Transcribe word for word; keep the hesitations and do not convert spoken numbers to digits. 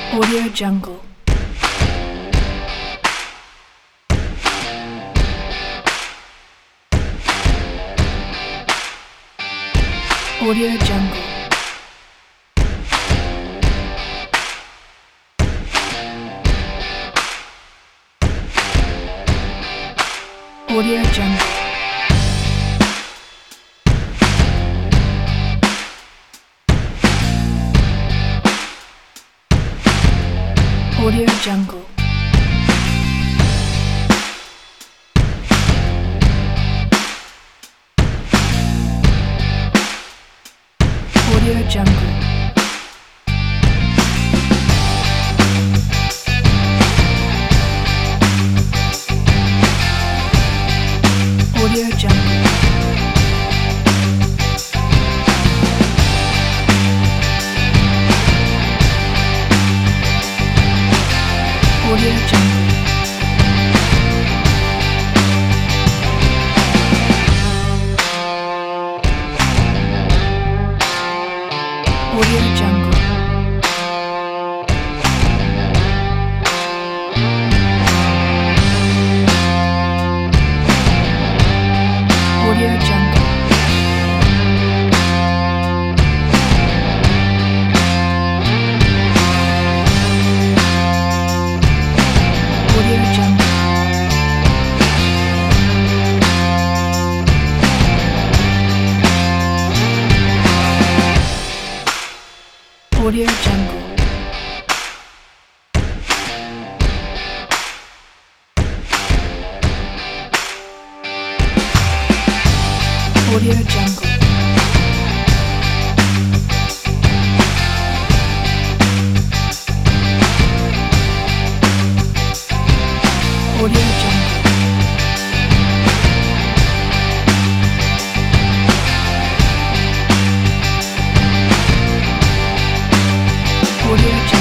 Audio Jungle. Audio Jungle. Audio Jungle. Audio Jungle. Audio Jungle. Audio Jungle. Audio Jungle. Audio Jungle. Audio Jungle. Audio Jungle. Audio Jungle. Audio Jungle. Audio Jungle. Audio Jungle.